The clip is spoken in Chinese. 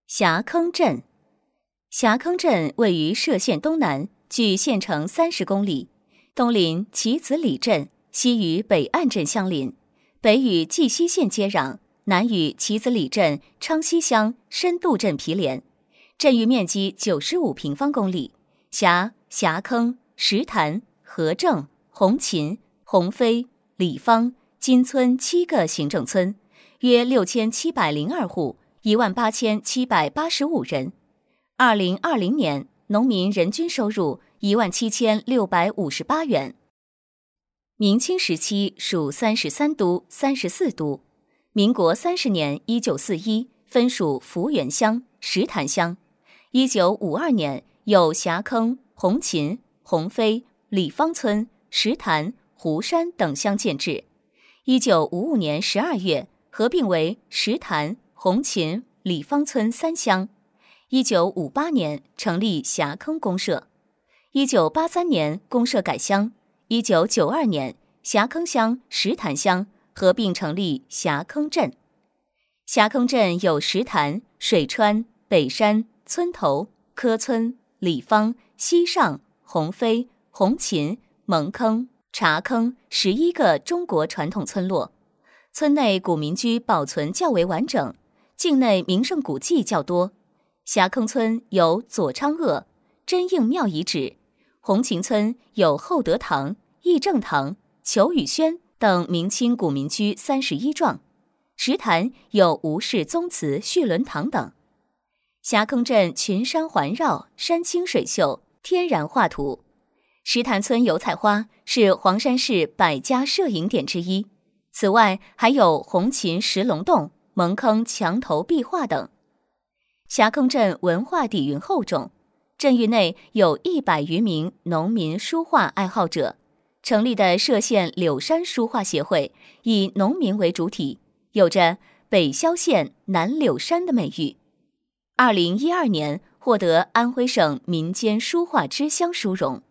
霞坑镇，霞坑镇位于歙县东南，距县城30公里，东临棋子里镇，西与北岸镇相邻，北与绩溪县接壤，南与棋子里镇昌西乡深度镇毗连。镇域面积95平方公里，辖霞坑、石潭、和正、红琴、鸿飞、里坊、金村7个行政村，约6702户，18785人。2020年，农民人均收入17658元。明清时期属33都、34都。民国30年1941分属福源乡、石潭乡。1952年有霞坑、红琴、鸿飞、里坊村、石潭、湖山等乡建制。1955年12月合并为石潭、红琴、里坊村3乡。1958年成立霞坑公社。1983年公社改乡。1992年霞坑乡、石潭乡合并成立霞坑镇。霞坑镇有石潭、水川、北山、村头、柯村、里坊、西上、鸿飞、红琴、蒙坑、茶坑11个中国传统村落。村内古民居保存较为完整，境内名胜古迹较多。霞坑村有左昌鄂、真应庙遗址，红琴村有厚德堂、义正堂、裘雨轩等明清古民居31幢，石潭有吴氏宗祠续伦堂等。霞坑镇群山环绕，山清水秀，天然画图。石潭村油菜花是黄山市100家摄影点之一，此外还有红琴石龙洞、蒙坑墙头壁画等。霞坑镇文化底蕴厚重，镇域内有100余名农民书画爱好者。成立的歙县柳山书画协会以农民为主体，有着北萧县南柳山的美誉。2012年获得安徽省民间书画之乡殊荣。